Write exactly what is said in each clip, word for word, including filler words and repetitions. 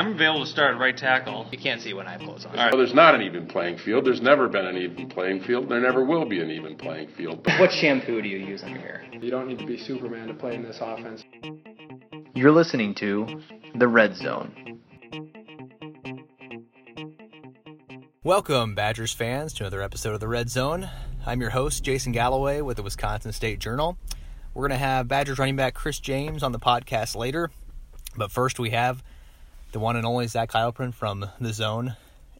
I'm available to start at right tackle. You can't see when I have clothes on. All right. Well, there's not an even playing field. There's never been an even playing field. There never will be an even playing field. What shampoo do you use on your hair? You don't need to be Superman to play in this offense. You're listening to The Red Zone. Welcome, Badgers fans, to another episode of The Red Zone. I'm your host, Jason Galloway, with the Wisconsin State Journal. We're going to have Badgers running back Chris James on the podcast later. But first, we have the one and only Zach Heilprin from The Zone.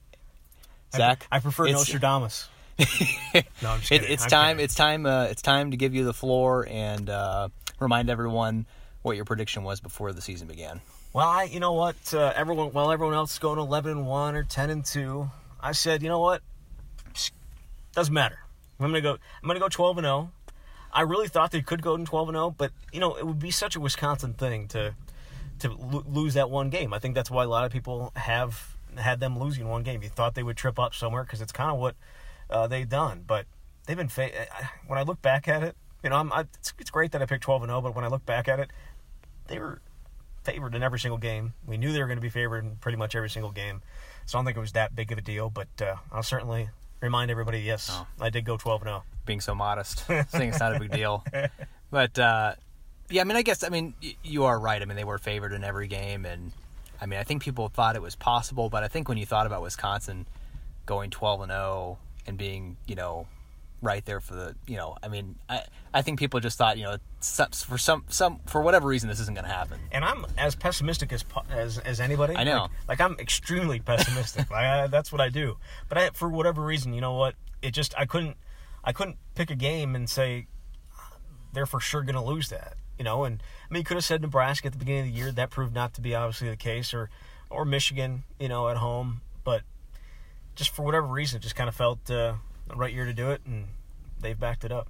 Zach? I, I prefer Nostradamus. No, I'm just kidding. It, it's, I'm time, kidding. it's, time, uh, it's time to give you the floor and uh, remind everyone what your prediction was before the season began. Well, I, you know what? Uh, everyone, while everyone else is going eleven and one or ten and two, I said, you know what? Doesn't matter. I'm gonna go. I'm gonna go twelve and zero. I really thought they could go in twelve and zero, but you know it would be such a Wisconsin thing to to lo- lose that one game. I think that's why a lot of people have had them losing one game. You thought they would trip up somewhere because it's kind of what uh, they've done. But they've been. Fa- when I look back at it, you know, I'm, I, it's, it's great that I picked twelve and zero. But when I look back at it, they were favored in every single game. We knew they were going to be favored in pretty much every single game. So I don't think it was that big of a deal, but uh, I'll certainly remind everybody, yes, oh. I did go twelve and oh. Being so modest, saying it's not a big deal. But, uh, yeah, I mean, I guess, I mean, y- you are right. I mean, they were favored in every game, and, I mean, I think people thought it was possible, but I think when you thought about Wisconsin going twelve and oh and being, you know, right there for the, you know, I mean, I, I think people just thought, you know, some, for some, some for whatever reason, this isn't going to happen. And I'm as pessimistic as as, as anybody. I know. Like, like I'm extremely pessimistic. like, I, that's what I do. But I, for whatever reason, you know what? It just I couldn't I couldn't pick a game and say they're for sure going to lose that. You know, and I mean, you could have said Nebraska at the beginning of the year. That proved not to be obviously the case, or or Michigan, you know, at home. But just for whatever reason, it just kind of felt uh, the right year to do it, and they've backed it up.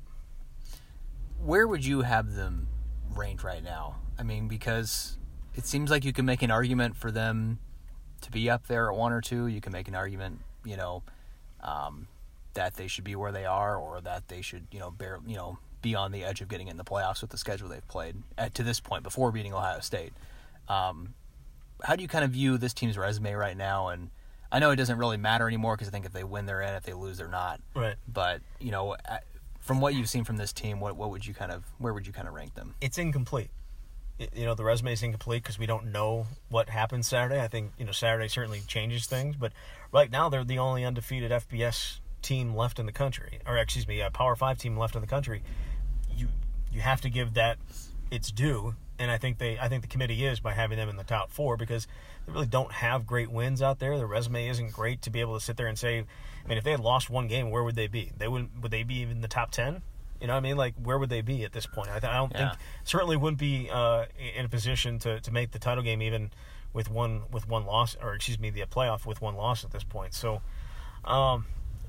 Where would you have them ranked right now? I mean, because it seems like you can make an argument for them to be up there at one or two. You can make an argument, you know, um, that they should be where they are, or that they should, you know, bear, you know, be on the edge of getting in the playoffs with the schedule they've played at, to this point before beating Ohio State. Um, how do you kind of view this team's resume right now? And I know it doesn't really matter anymore because I think if they win, they're in. If they lose, they're not. Right. But, you know, from what you've seen from this team, what what would you kind of where would you kind of rank them? It's incomplete. You know, the resume is incomplete because we don't know what happens Saturday. I think, you know, Saturday certainly changes things. But right now, they're the only undefeated F B S team left in the country. Or, excuse me, a Power five team left in the country. You you have to give that its due. And I think they, I think the committee is by having them in the top four because they really don't have great wins out there. Their resume isn't great to be able to sit there and say, I mean, if they had lost one game, where would they be? They wouldn't. Would they be in the top ten? You know what I mean? Like, where would they be at this point? I, th- I don't yeah. think certainly wouldn't be uh, in a position to, to make the title game even with one with one loss, or excuse me, the playoff with one loss at this point. So, um,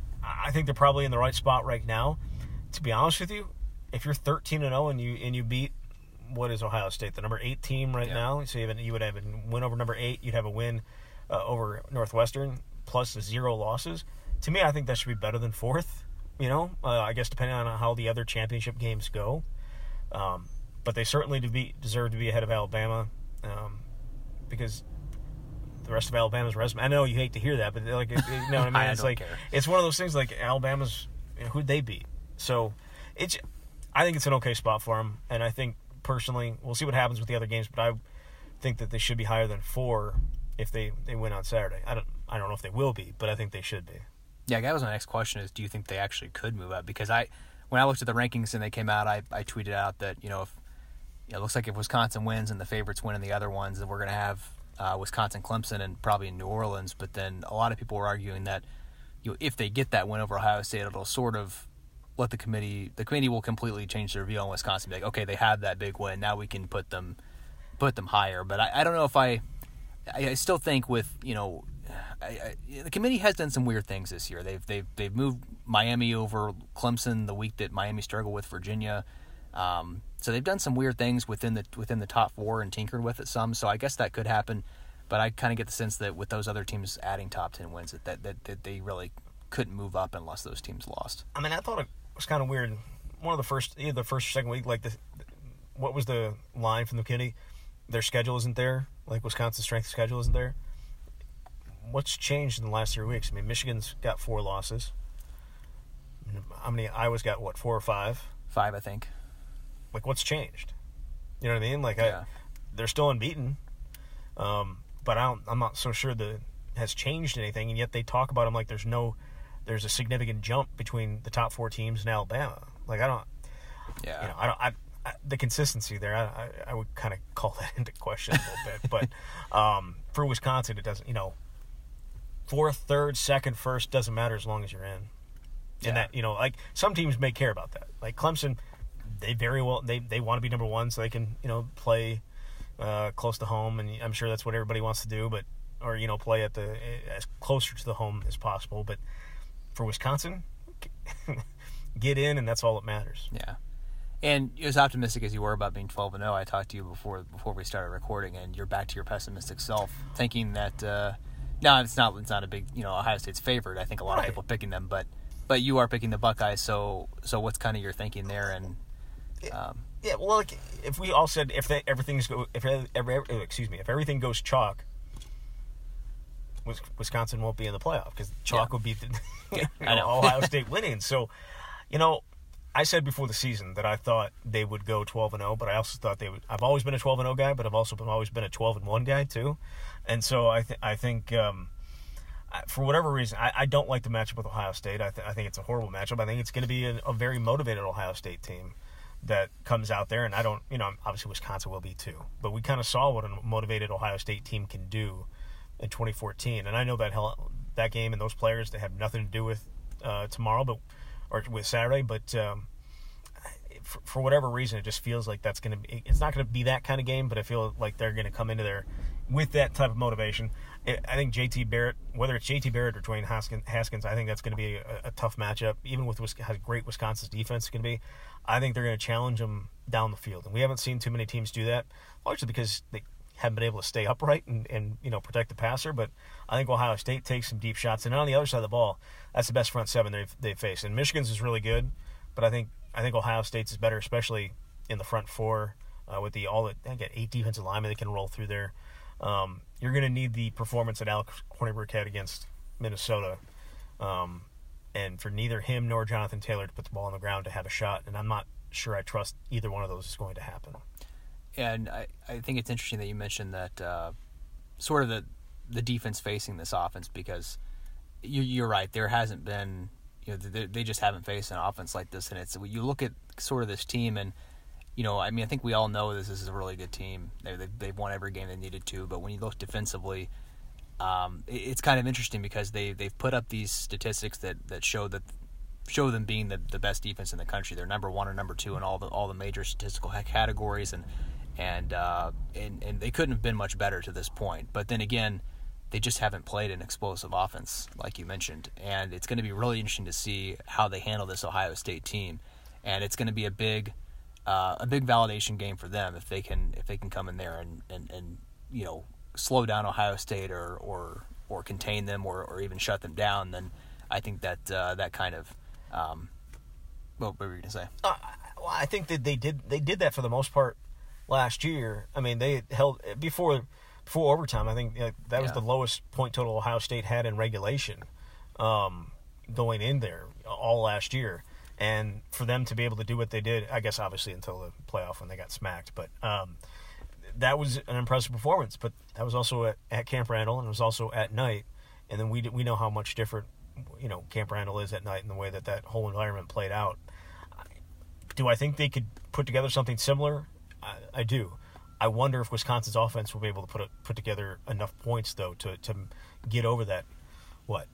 I think they're probably in the right spot right now. To be honest with you, if you're thirteen and zero and you and you beat what is Ohio State, the number eight team right yeah. now, so you, have, you would have a win over number eight, you'd have a win uh, over Northwestern plus zero losses. To me, I think that should be better than fourth. You know, uh, I guess depending on how the other championship games go. Um, but they certainly to be, deserve to be ahead of Alabama um, because the rest of Alabama's resume. I know you hate to hear that, but like, you know what I mean? I it's don't like care. It's one of those things. Like Alabama's, you know, who'd they beat? So it's. I think it's an okay spot for them, and I think personally, we'll see what happens with the other games. But I think that they should be higher than four if they, they win on Saturday. I don't I don't know if they will be, but I think they should be. Yeah, that was my next question is, do you think they actually could move up? Because I, when I looked at the rankings and they came out, I, I tweeted out that, you know, if you know, it looks like if Wisconsin wins and the favorites win in the other ones, then we're going to have uh, Wisconsin, Clemson, and probably New Orleans. But then a lot of people were arguing that, you know, if they get that win over Ohio State, it'll sort of let the committee, the committee will completely change their view on Wisconsin. Be like, okay, they have that big win. Now we can put them, put them higher. But I, I don't know if I, I, I still think with, you know, I, I, the committee has done some weird things this year. They've they've they've moved Miami over Clemson the week that Miami struggled with Virginia. Um, so they've done some weird things within the within the top four and tinkered with it some. So I guess that could happen. But I kind of get the sense that with those other teams adding top ten wins, that, that that that they really couldn't move up unless those teams lost. I mean, I thought it was kind of weird. One of the first, either the first or second week, like the, what was the line from the committee? Their schedule isn't there. Like Wisconsin's strength schedule isn't there. what's changed in the last three weeks? I mean, Michigan's got four losses. How many? Iowa's got, what, four or five? Five, I think. Like, what's changed? You know what I mean? Like, Yeah. I, they're still unbeaten, um, but I don't, I'm not so sure that it has changed anything, and yet they talk about them like there's no, there's a significant jump between the top four teams and Alabama. Like, I don't, Yeah. you know, I don't, I, I the consistency there, I, I, I would kind of call that into question a little bit. But um, for Wisconsin, it doesn't, you know, fourth, third, second, first, doesn't matter as long as you're in. And Yeah. that, you know, like some teams may care about that. Like Clemson, they very well, they, they want to be number one so they can, you know, play uh, close to home. And I'm sure that's what everybody wants to do, but, or, you know, play at the, as closer to the home as possible. But for Wisconsin, get in, and that's all that matters. Yeah. And as optimistic as you were about being twelve and oh, I talked to you before before we started recording, and you're back to your pessimistic self, thinking that uh, no, it's not it's not a big, you know, Ohio State's favored. I think a lot Right. of people are picking them, but but you are picking the Buckeyes. So so what's kind of your thinking there? And um, Yeah, well, like if we all said if they, everything's go if every, every, excuse me if everything goes chalk, Wis- Wisconsin won't be in the playoff because chalk Yeah. would be the, you I know. Ohio State winning. So, you know, I said before the season that I thought they would go twelve and oh, but I also thought they would. I've always been a twelve and oh guy, but I've also been always been a twelve and one guy too. And so I th- I think um, I- for whatever reason I, I don't like the matchup with Ohio State. I, th- I think it's a horrible matchup. I think it's going to be a, a very motivated Ohio State team that comes out there, and I don't, you know, obviously Wisconsin will be too, but we kind of saw what a motivated Ohio State team can do in twenty fourteen, and I know that hell, that game and those players, they have nothing to do with uh, tomorrow, but or with Saturday, but um, for, for whatever reason, it just feels like that's going to be, it's not going to be that kind of game, but I feel like they're going to come into there with that type of motivation. It, I think J T Barrett, whether it's J T Barrett or Dwayne Haskins, Haskins I think that's going to be a, a tough matchup, even with Wis- how great Wisconsin's defense is going to be. I think they're going to challenge them down the field, and we haven't seen too many teams do that, largely because they haven't been able to stay upright and, and you know protect the passer. But I think Ohio State takes some deep shots, and on the other side of the ball, that's the best front seven they've they've faced. And Michigan's is really good, but I think I think Ohio State's is better, especially in the front four uh, with the all. I get eight defensive linemen that can roll through there. Um, you're going to need the performance that Alex Hornibrook had against Minnesota, um, and for neither him nor Jonathan Taylor to put the ball on the ground to have a shot. And I'm not sure I trust either one of those is going to happen. And I, I think it's interesting that you mentioned that uh, sort of the the defense facing this offense, because you, you're right, there hasn't been, you know, they, they just haven't faced an offense like this. And it's, you look at sort of this team, and you know, I mean, I think we all know this, this is a really good team. They, they've, they've won every game they needed to, but when you look defensively, um, it, it's kind of interesting because they they've put up these statistics that, that show that show them being the, the best defense in the country. They're number one or number two in all the all the major statistical categories, and and uh, and and they couldn't have been much better to this point. But then again, they just haven't played an explosive offense like you mentioned, and it's going to be really interesting to see how they handle this Ohio State team, and it's going to be a big uh, a big validation game for them if they can if they can come in there and, and, and you know slow down Ohio State or or, or contain them or, or even shut them down. Then I think that uh, that kind of um, what were you going to say? Uh, well, I think that they did they did that for the most part last year. I mean, they held before before overtime. I think you know, that was Yeah. the lowest point total Ohio State had in regulation um, going in there all last year. And for them to be able to do what they did, I guess obviously until the playoff when they got smacked, but um, that was an impressive performance. But that was also at, at Camp Randall, and it was also at night. And then we we know how much different you know Camp Randall is at night and the way that that whole environment played out. Do I think they could put together something similar? I, I do. I wonder if Wisconsin's offense will be able to put a, put together enough points though to to get over that what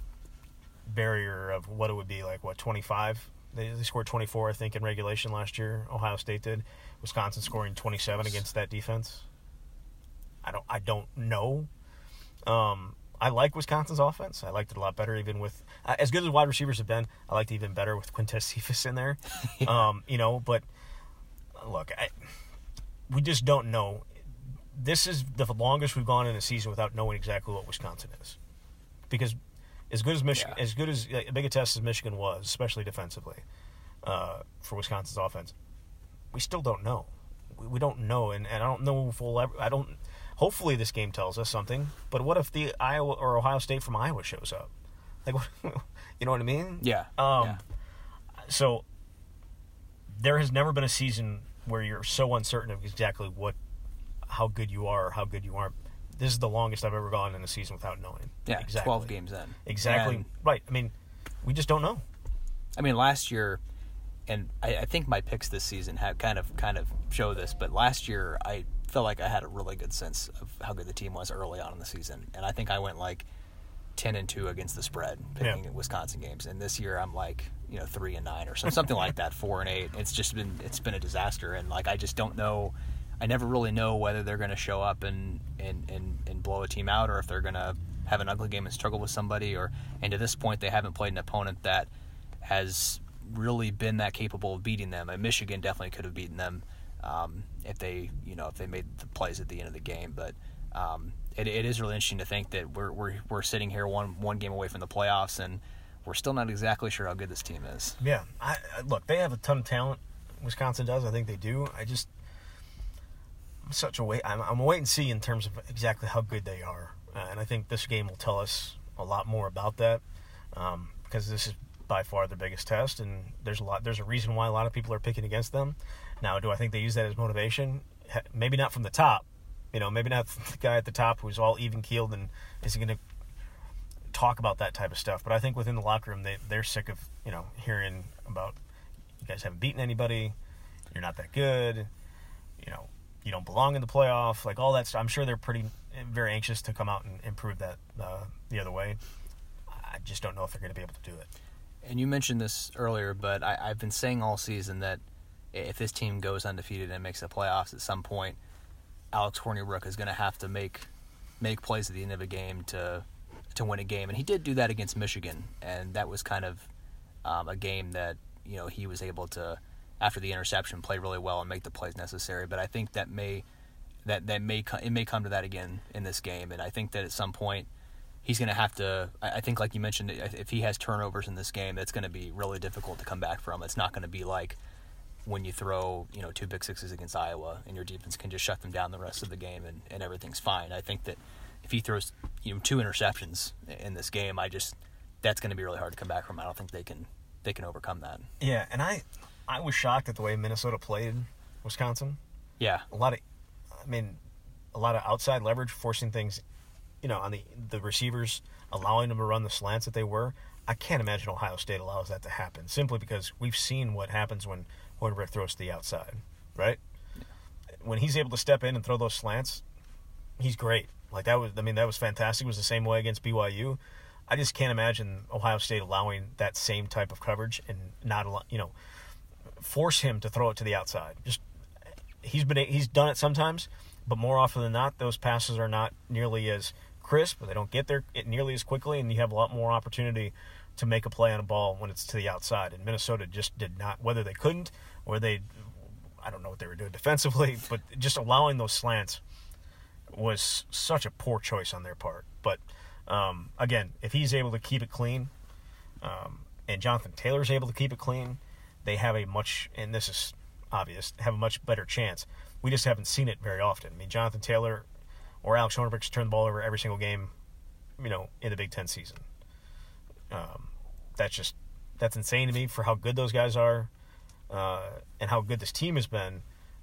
barrier of what it would be like what twenty-five. They, they scored twenty-four, I think, in regulation last year. Ohio State did. Wisconsin scoring twenty-seven against that defense. I don't. I don't know. Um, I like Wisconsin's offense. I liked it a lot better, even with uh, as good as wide receivers have been. I liked it even better with Quintez Cephas in there. yeah. um, you know, but look, I, we just don't know. This is the longest we've gone in a season without knowing exactly what Wisconsin is, because. As good as Michigan, Yeah. as good as uh, big a test as Michigan was, especially defensively, uh, for Wisconsin's offense, we still don't know. We, we don't know, and, and I don't know if we'll ever. I don't. hopefully this game tells us something. But what if the Iowa or Ohio State from Iowa shows up? Like, what, you know what I mean? Yeah. Um, yeah. So there has never been a season where you're so uncertain of exactly what, how good you are or how good you aren't. This is the longest I've ever gone in a season without knowing. Yeah, exactly. twelve games in. Exactly. And, right. I mean, we just don't know. I mean, last year, and I, I think my picks this season have kind of kind of show this, but last year I felt like I had a really good sense of how good the team was early on in the season, and I think I went like ten and two against the spread picking Yeah. Wisconsin games, and this year I'm like you know three and nine or something, something like that, four and eight. It's just been it's been a disaster, and like I just don't know. I never really know whether they're going to show up and, and, and, and blow a team out, or if they're going to have an ugly game and struggle with somebody. Or and to this point, they haven't played an opponent that has really been that capable of beating them. And Michigan definitely could have beaten them um, if they, you know, if they made the plays at the end of the game. But um, it, it is really interesting to think that we're we're we're sitting here one one game away from the playoffs, and we're still not exactly sure how good this team is. Yeah. I, I, look, they have a ton of talent. Wisconsin does. I think they do. I just. I'm such a wait. I'm, I'm a wait and see in terms of exactly how good they are, uh, and I think this game will tell us a lot more about that um, because this is by far their biggest test, and there's a lot. There's a reason why a lot of people are picking against them. Now, do I think they use that as motivation? Maybe not from the top. You know, maybe not the guy at the top who's all even keeled and isn't going to talk about that type of stuff. But I think within the locker room, they they're sick of you know hearing about you guys haven't beaten anybody, you're not that good, you know. You don't belong in the playoff, like all that stuff. I'm sure they're pretty, very anxious to come out and improve that uh, the other way. I just don't know if they're going to be able to do it. And you mentioned this earlier, but I, I've been saying all season that if this team goes undefeated and makes the playoffs at some point, Alex Hornibrook is going to have to make make plays at the end of a game to to win a game. And he did do that against Michigan, and that was kind of um, a game that you know he was able to, after the interception, play really well and make the plays necessary. But I think that may that that may it may come to that again in this game, and I think that at some point he's going to have to. I think, like you mentioned, if he has turnovers in this game, that's going to be really difficult to come back from. It's not going to be like when you throw you know two pick sixes against Iowa and your defense can just shut them down the rest of the game and, and everything's fine. I think that if he throws you know two interceptions in this game, I just that's going to be really hard to come back from. I don't think they can they can overcome that. Yeah, and I. I was shocked at the way Minnesota played Wisconsin. Yeah. A lot of, I mean, a lot of outside leverage, forcing things, you know, on the the receivers, allowing them to run the slants that they were. I can't imagine Ohio State allows that to happen, simply because we've seen what happens when Hornibrook throws to the outside, right? Yeah. When he's able to step in and throw those slants, he's great. Like that was, I mean, that was fantastic. It was the same way against B Y U. I just can't imagine Ohio State allowing that same type of coverage and not, allow, you know, force him to throw it to the outside. Just he's been he's done it sometimes, but more often than not, those passes are not nearly as crisp, or they don't get there nearly as quickly, and you have a lot more opportunity to make a play on a ball when it's to the outside. And Minnesota just did not, whether they couldn't or they, I don't know what they were doing defensively, but just allowing those slants was such a poor choice on their part. But um, again, if he's able to keep it clean, um, and Jonathan Taylor's able to keep it clean, they have a much, and this is obvious, have a much better chance. We just haven't seen it very often. I mean, Jonathan Taylor or Alex Hornibrook's turned the ball over every single game, you know, in the Big Ten season. Um, that's just, that's insane to me for how good those guys are uh, and how good this team has been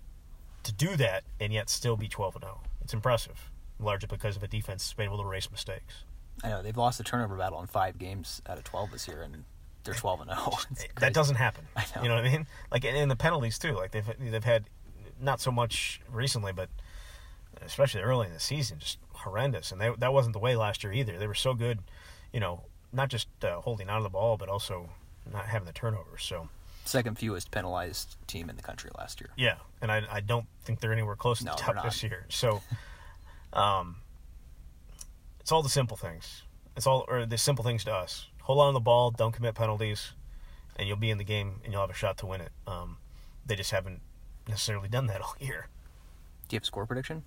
to do that and yet still be twelve and oh. It's impressive, largely because of a defense that's been able to erase mistakes. I know, they've lost the turnover battle in five games out of twelve this year, and they're twelve and oh. That doesn't happen. I know. You know what I mean? Like, and the penalties too. Like they've they've had not so much recently, but especially early in the season, just horrendous. And they, that wasn't the way last year either. They were so good, you know, not just uh, holding on to the ball, but also not having the turnovers. So second fewest penalized team in the country last year. Yeah, and I I don't think they're anywhere close to no, the top this year. So, um, it's all the simple things. It's all or the simple things to us. Hold on to the ball, don't commit penalties, and you'll be in the game and you'll have a shot to win it. Um, they just haven't necessarily done that all year. Do you have a score prediction?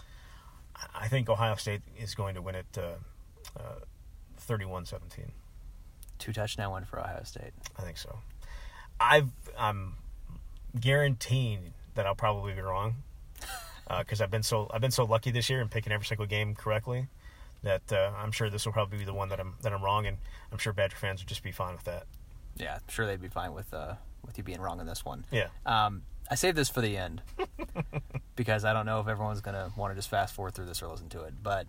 I think Ohio State is going to win it uh, uh, thirty-one seventeen. Two touchdown win for Ohio State. I think so. I've, I'm guaranteeing that I'll probably be wrong. because I've been so I've been so lucky this year in picking every single game correctly that uh, I'm sure this will probably be the one that I'm that I'm wrong, and I'm sure Badger fans would just be fine with that. Yeah, I'm sure they'd be fine with uh, with you being wrong in this one. Yeah. Um, I saved this for the end because I don't know if everyone's gonna want to just fast forward through this or listen to it. But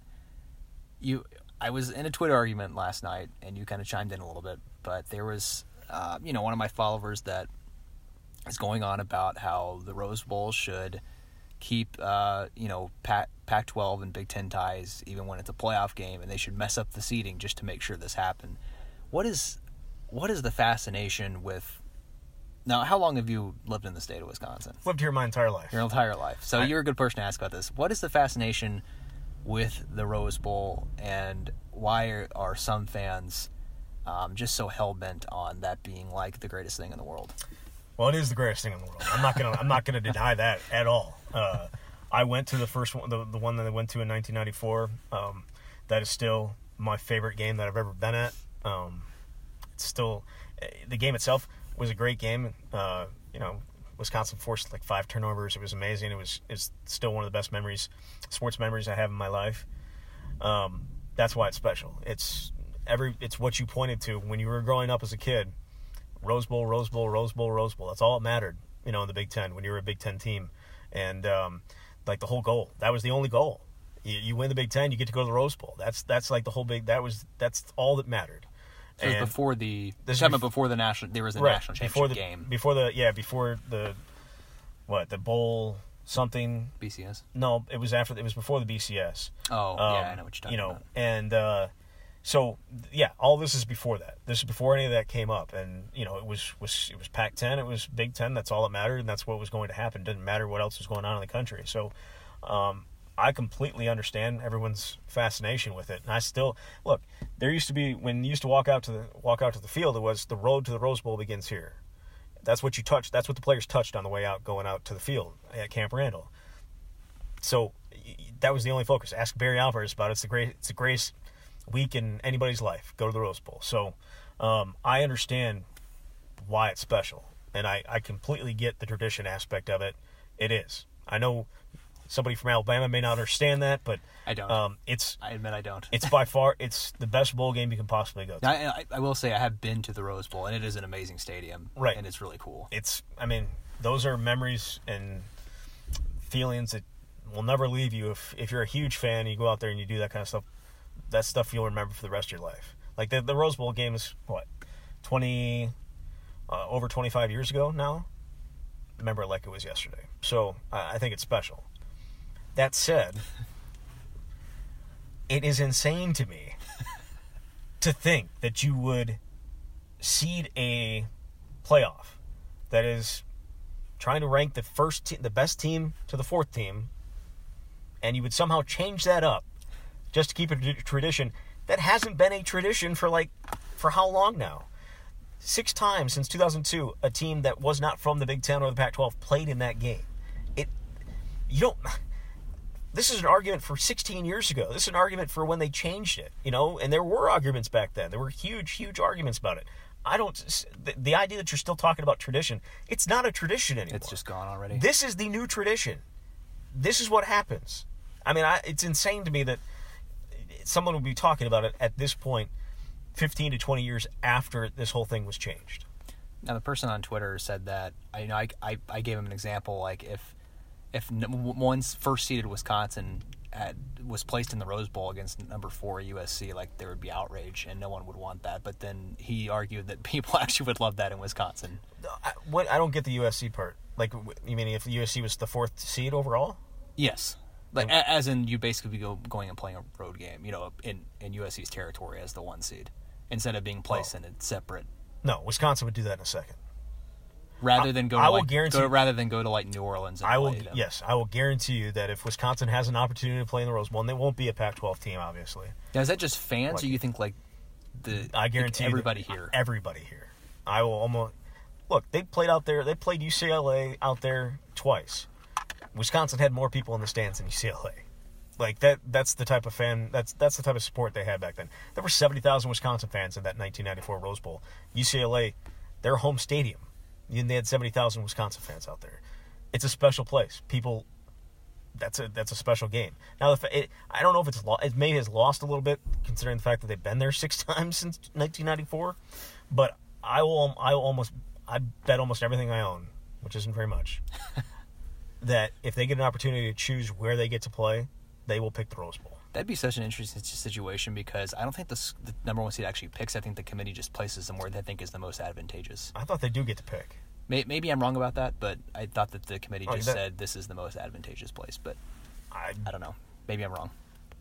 you, I was in a Twitter argument last night, and you kind of chimed in a little bit. But there was, uh, you know, one of my followers that is going on about how the Rose Bowl should keep, uh, you know, Pac twelve and Big Ten ties even when it's a playoff game, and they should mess up the seeding just to make sure this happened. What is, what is the fascination with? Now, how long have you lived in the state of Wisconsin? Lived here my entire life. Your entire life. So I, you're a good person to ask about this. What is the fascination with the Rose Bowl, and why are, are some fans um, just so hell-bent on that being like the greatest thing in the world? Well, it is the greatest thing in the world. I'm not gonna I'm not gonna deny that at all. Uh, I went to the first one, the, the one that I went to in nineteen ninety-four. Um, that is still my favorite game that I've ever been at. Um, it's still the game itself was a great game. Uh, you know, Wisconsin forced like five turnovers. It was amazing. It was it's still one of the best memories, sports memories I have in my life. Um, that's why it's special. It's every it's what you pointed to when you were growing up as a kid. Rose Bowl, Rose Bowl, Rose Bowl, Rose Bowl. That's all that mattered, you know, in the Big Ten when you were a Big Ten team. And um, like the whole goal, that was the only goal. You, you win the Big Ten, you get to go to the Rose Bowl. That's that's like the whole big. That was that's all that mattered. So it was before the this bef- bef- before the national. There was a right, national championship before the, game. Before the yeah, before the what the bowl something. B C S. No, it was after. It was before the B C S. Oh Um, yeah, I know what you're talking you know, about. and uh, so yeah, all this is before that. This is before any of that came up, and you know, it was was it was Pac ten, it was Big Ten. That's all that mattered, and that's what was going to happen. Didn't matter what else was going on in the country. So, um, I completely understand everyone's fascination with it, and I still look. There used to be when you used to walk out to the walk out to the field. It was the road to the Rose Bowl begins here. That's what you touched. That's what the players touched on the way out, going out to the field at Camp Randall. So that was the only focus. Ask Barry Alvarez about it. It's the great. It's the greatest week in anybody's life. Go to the Rose Bowl. So um, I understand why it's special, and I, I completely get the tradition aspect of it. It is. I know somebody from Alabama may not understand that, but I don't. Um, it's. I admit I don't. It's by far. It's the best bowl game you can possibly go to. I, I, I will say I have been to the Rose Bowl, and it is an amazing stadium. Right. And it's really cool. It's. I mean, those are memories and feelings that will never leave you. If if you're a huge fan and you go out there and you do that kind of stuff, that's stuff you'll remember for the rest of your life. Like the the Rose Bowl game is what, twenty, uh, over twenty-five years ago now. Remember it like it was yesterday. So uh, I think it's special. That said, it is insane to me to think that you would seed a playoff that is trying to rank the first, te- the best team to the fourth team, and you would somehow change that up just to keep a t- tradition that hasn't been a tradition for like for how long now? Six times since two thousand two, a team that was not from the Big Ten or the Pac twelve played in that game. It, you don't. This is an argument for sixteen years ago. This is an argument for when they changed it, you know, and there were arguments back then. There were huge, huge arguments about it. I don't, the, the idea that you're still talking about tradition, it's not a tradition anymore. It's just gone already. This is the new tradition. This is what happens. I mean, I, it's insane to me that someone would be talking about it at this point, fifteen to twenty years after this whole thing was changed. Now, the person on Twitter said that, I, you know, I, I, I gave him an example, like if if one first seeded Wisconsin had, was placed in the Rose Bowl against number four U S C, like there would be outrage and no one would want that. But then he argued that people actually would love that in Wisconsin. I, what, I don't get the U S C part. Like, you mean if the U S C was the fourth seed overall? Yes. Like, a, as in you basically be go, going and playing a road game, you know, in, in U S C's territory as the one seed, instead of being placed oh. in a separate. No, Wisconsin would do that in a second. Rather I, than go to I will like, guarantee, go to, rather than go to like New Orleans and I will play them. Yes, I will guarantee you that if Wisconsin has an opportunity to play in the Rose Bowl, and they won't be a Pac twelve team, obviously. Now, is that just fans, like, or you think like the I guarantee like everybody that, here? Everybody here. I will almost look. They played out there. They played U C L A out there twice. Wisconsin had more people in the stands than U C L A. Like that. That's the type of fan. That's that's the type of support they had back then. There were seventy thousand Wisconsin fans in that nineteen ninety-four Rose Bowl. U C L A, their home stadium. And they had seventy thousand Wisconsin fans out there. It's a special place. People that's a that's a special game. Now, if it, I don't know if it's lo- it may has lost a little bit considering the fact that they've been there six times since nineteen ninety-four, but I will I will almost I bet almost everything I own, which isn't very much, that if they get an opportunity to choose where they get to play, they will pick the Rose Bowl. That'd be such an interesting situation because I don't think the, the number one seed actually picks. I think the committee just places them where they think is the most advantageous. I thought they do get to pick. Maybe I'm wrong about that, but I thought that the committee Oh, just that- said this is the most advantageous place. But I I don't know. Maybe I'm wrong.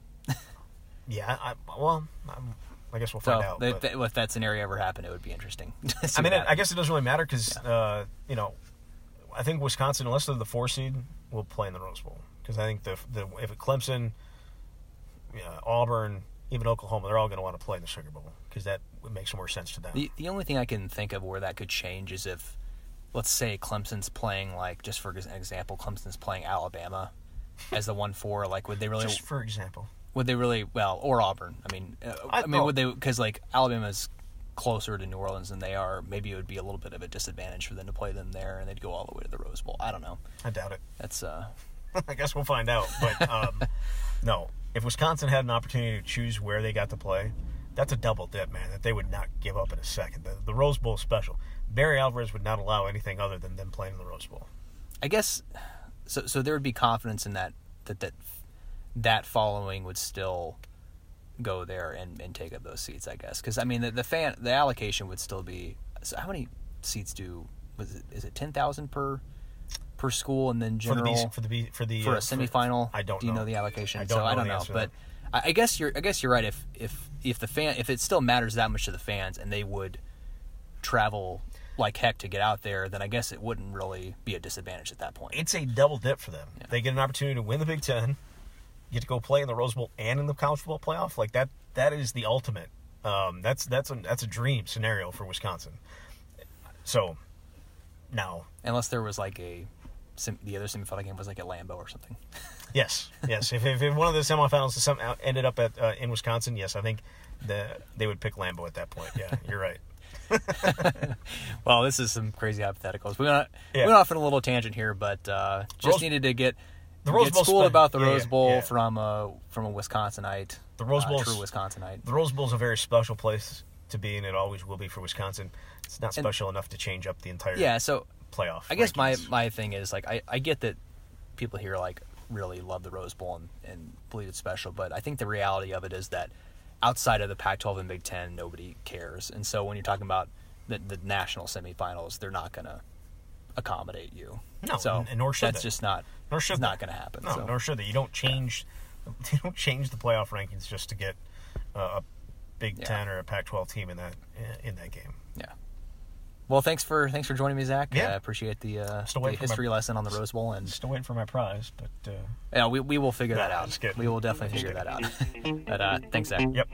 yeah. I well, I'm, I guess we'll So find out. if, but- that, if that scenario ever happened, it would be interesting. to see I mean, what it, I happens. guess it doesn't really matter because, uh, you know, I think Wisconsin, unless they're the four seed, will play in the Rose Bowl. Because I think the, the if it Clemson, uh, Auburn, even Oklahoma, they're all going to want to play in the Sugar Bowl because that makes more sense to them. The the only thing I can think of where that could change is if, let's say, Clemson's playing, like, just for example, Clemson's playing Alabama as the one four. Like, would they really? Just for example. Would they really? Well, or Auburn. I mean, uh, I- I, mean, oh. would they? Because like Alabama's closer to New Orleans than they are. Maybe it would be a little bit of a disadvantage for them to play them there, and they'd go all the way to the Rose Bowl. I don't know. I doubt it. That's uh. I guess we'll find out. But um, no, if Wisconsin had an opportunity to choose where they got to play, that's a double dip, man, that they would not give up in a second. The, the Rose Bowl is special. Barry Alvarez would not allow anything other than them playing in the Rose Bowl. I guess so. So there would be confidence in that that that that following would still go there and, and take up those seats. I guess because I mean the, the fan the allocation would still be. So how many seats do was it? Is it ten thousand per per school and then general For the B, for the, for the for uh, a semifinal? I don't Do you know. know the allocation? I don't so know I don't the know, answer to but I, I guess you're I guess you're right. If if if the fan if it still matters that much to the fans and they would travel like heck to get out there, then I guess it wouldn't really be a disadvantage at that point. It's a double dip for them. Yeah. They get an opportunity to win the Big Ten, get to go play in the Rose Bowl and in the college football playoff. Like that, that is the ultimate. Um, that's that's a that's a dream scenario for Wisconsin. So, now, Unless there was like a sem- the other semifinal game was like at Lambeau or something. yes, yes. If, if, if one of the semifinals somehow ended up at uh, in Wisconsin, yes, I think the they would pick Lambeau at that point. Yeah, you're right. Well, this is some crazy hypotheticals. We went Yeah. we went off on a little tangent here, but uh, just Rose- needed to get The Rose get Bowl's schooled spe- about the yeah, Rose yeah, Bowl yeah. from a from a Wisconsinite. The Rose uh, Bowl's- true Wisconsinite. The Rose Bowl is a very special place to be, and it always will be for Wisconsin. It's not And- special enough to change up the entire Yeah, so playoff. I guess my, rankings. my thing is like I, I get that people here like really love the Rose Bowl and, and believe it's special, but I think the reality of it is that outside of the Pac twelve and Big Ten, nobody cares. And so when you're talking about the, the national semifinals, they're not going to accommodate you. No, so and- and nor should that's they. just not Nor should it's not they. going to happen. No, so. nor should they. You don't change. You don't change the playoff rankings just to get uh, a Big Yeah. Ten or a Pac twelve team in that in that game. Yeah. Well, thanks for thanks for joining me, Zach. Yeah. I appreciate the, uh, Still the waiting for my- history lesson on the Rose Bowl, and Still waiting for my prize, but uh, yeah, we we will figure No, that out. just kidding. We will definitely Just figure that out. But uh, thanks, Zach. yep.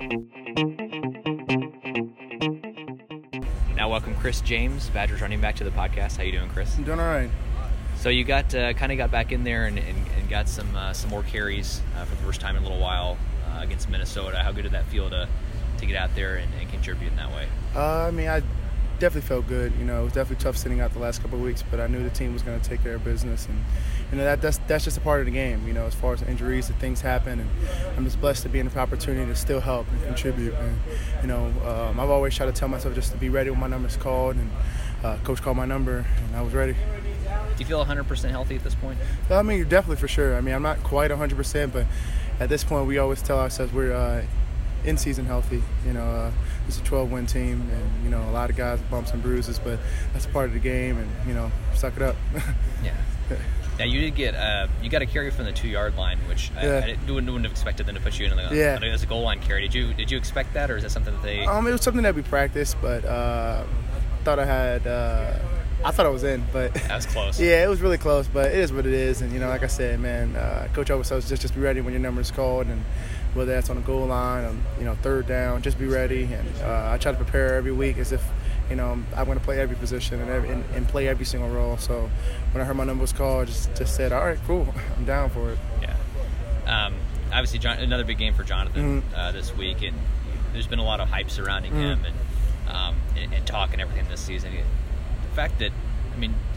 Now, welcome Chris James, Badgers running back, to the podcast. How you doing, Chris? I'm doing all right. So you got uh, kind of got back in there and, and, and got some uh, some more carries uh, for the first time in a little while uh, against Minnesota. How good did that feel to to get out there and, and contribute in that way? Uh, I mean, I definitely felt good. You know, it was definitely tough sitting out the last couple of weeks, but I knew the team was going to take care of business, and you know that that's that's just a part of the game. You know, as far as injuries and things happen, and I'm just blessed to be in the opportunity to still help and contribute. And you know, um, I've always tried to tell myself just to be ready when my number's called, and uh, coach called my number, and I was ready. Do you feel one hundred percent healthy at this point? I mean, definitely for sure. I mean, I'm not quite one hundred percent, but at this point, we always tell ourselves we're uh, in season healthy. You know, uh, it's a twelve win team, and you know, a lot of guys with bumps and bruises, but that's a part of the game, and you know, suck it up. Yeah. Now you did get uh, you got a carry from the two yard line, which I, Yeah. I didn't, wouldn't wouldn't have expected them to put you in the, Yeah. as a goal line carry. Did you did you expect that, or is that something that they? Um, it was something that we practiced, but uh, thought I had. Uh, I thought I was in, but That was close. yeah, it was really close. But it is what it is, and you know, like I said, man, uh, Coach always says just just be ready when your number is called, and whether that's on the goal line, or, you know, third down, just be ready. And uh, I try to prepare every week as if, you know, I'm going to play every position and, every, and and play every single role. So when I heard my number was called, I just just said, all right, cool, I'm down for it. Yeah. Um, obviously, John, another big game for Jonathan Mhm. uh, this week, and there's been a lot of hype surrounding Mhm. him and, um, and and talk and everything this season. The fact that, I mean,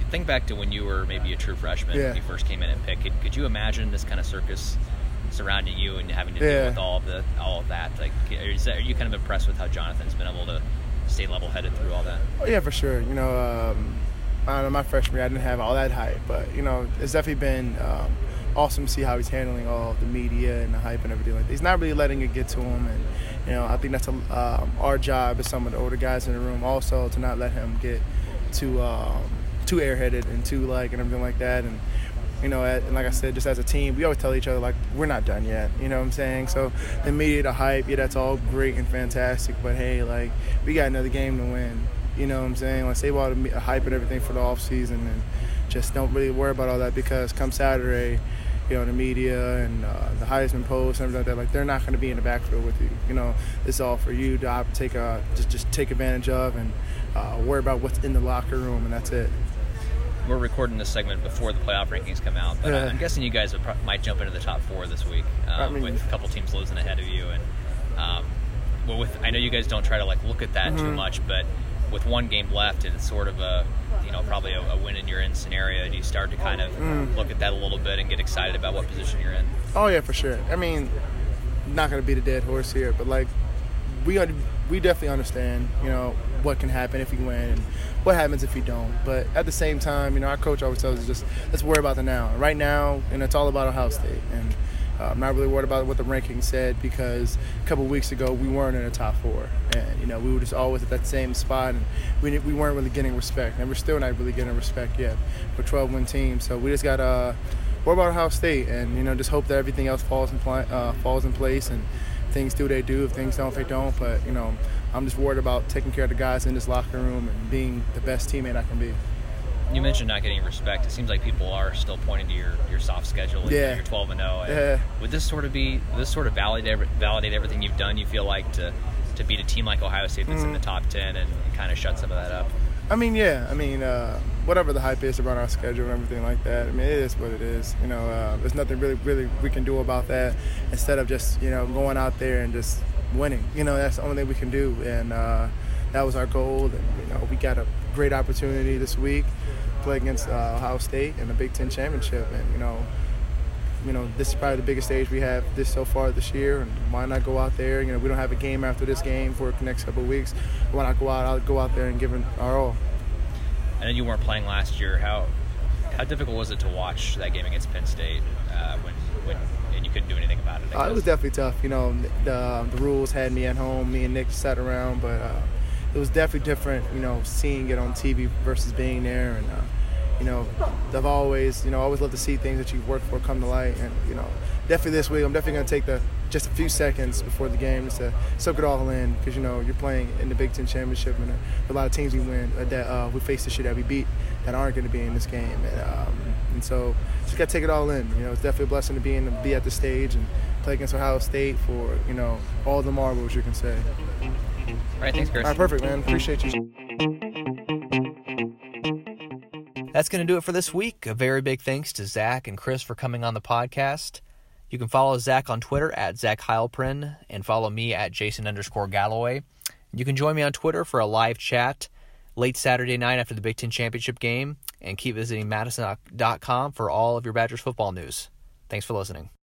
think back to when you were maybe a true freshman Yeah. when you first came in at Pitt. Could, could you imagine this kind of circus surrounding you and having to Yeah. deal with all of the all of that? Like, is that, are you kind of impressed with how Jonathan's been able to stay level-headed through all that? Oh, yeah, for sure. You know, um, I don't know, my freshman year, I didn't have all that hype, but, you know, it's definitely been um, awesome to see how he's handling all of the media and the hype and everything like that. He's not really letting it get to him, and, you know, I think that's a, um, our job as some of the older guys in the room also to not let him get too um, too airheaded and too, like, and everything like that. And, you know, and like I said, just as a team, we always tell each other, like, we're not done yet, you know what I'm saying? So the media, the hype, yeah, that's all great and fantastic, but, hey, like, we got another game to win, you know what I'm saying? Like, save all the hype and everything for the offseason and just don't really worry about all that, because come Saturday, you know, the media and uh, the Heisman post and everything like that, like, they're not going to be in the backfield with you. You know, it's all for you to take a, just, just take advantage of and uh, worry about what's in the locker room, and that's it. We're recording this segment before the playoff rankings come out, but Yeah. I'm guessing you guys would pro- might jump into the top four this week, um, I mean- with a couple teams losing ahead of you. And um, well, with I know you guys don't try to like look at that Mm-hmm. too much, but with one game left, and it's sort of a you know probably a, a win in your in scenario. Do you start to kind of Mm. look at that a little bit and get excited about what position you're in? Oh, yeah, for sure. I mean, not going to beat a dead horse here, but, like, we un- we definitely understand, you know, what can happen if you win and what happens if you don't. But at the same time, you know, our coach always tells us just let's worry about the now. Right now, and it's all about Ohio State. And uh, I'm not really worried about what the rankings said, because a couple of weeks ago we weren't in the top four. And, you know, we were just always at that same spot, and we we weren't really getting respect. And we're still not really getting respect yet for twelve-win teams. So we just got to worry about Ohio State and, you know, just hope that everything else falls in, pl- uh, falls in place and things do they do. If things don't, they don't. But, you know, I'm just worried about taking care of the guys in this locker room and being the best teammate I can be. You mentioned not getting respect. It seems like people are still pointing to your, your soft schedule. And Yeah. You're twelve and oh. Yeah. Would this sort of be would this sort of validate every- validate everything you've done? You feel like to to beat a team like Ohio State that's in the top ten and, and kind of shut some of that up? I mean, yeah. I mean, uh, whatever the hype is around our schedule and everything like that, I mean, it is what it is. You know, uh, there's nothing really, really we can do about that instead of just, you know, going out there and just winning. You know, that's the only thing we can do. And uh, that was our goal. And, you know, we got a great opportunity this week to play against uh, Ohio State in the Big Ten Championship. And, you know, you know, this is probably the biggest stage we have this so far this year, and why not go out there? You know, we don't have a game after this game for the next couple of weeks. Why not go out? I'll go out there and give it our all. I know you weren't playing last year. How how difficult was it to watch that game against Penn State uh, when when and you couldn't do anything about it? I Uh, it guess? was definitely tough. You know, the the rules had me at home. Me and Nick sat around, but uh, it was definitely different. You know, seeing it on T V versus being there, and uh, you know, I've always, you know, always loved to see things that you've worked for come to light. And, you know, definitely this week, I'm definitely going to take the just a few seconds before the game just to soak it all in, because, you know, you're playing in the Big Ten Championship, and a lot of teams we win uh, that uh, we face this year that we beat that aren't going to be in this game. And, um, and so just got to take it all in. You know, it's definitely a blessing to be in, to be at the stage and play against Ohio State for, you know, all the marbles, you can say. All right, thanks, Chris. All right, perfect, man. Appreciate you. That's going to do it for this week. A very big thanks to Zach and Chris for coming on the podcast. You can follow Zach on Twitter at Zach Heilprin and follow me at Jason underscore Galloway. You can join me on Twitter for a live chat late Saturday night after the Big Ten Championship game, and keep visiting Madison dot com for all of your Badgers football news. Thanks for listening.